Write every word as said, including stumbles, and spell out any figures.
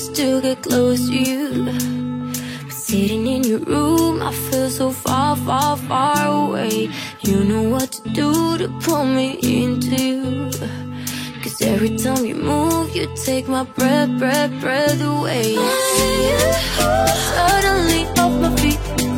just to get close to you. But sitting in your room, I feel so far, far, far away. You know what to do to pull me into you. Cause every time you move, you take my breath, breath, breath away. Suddenly off my feet,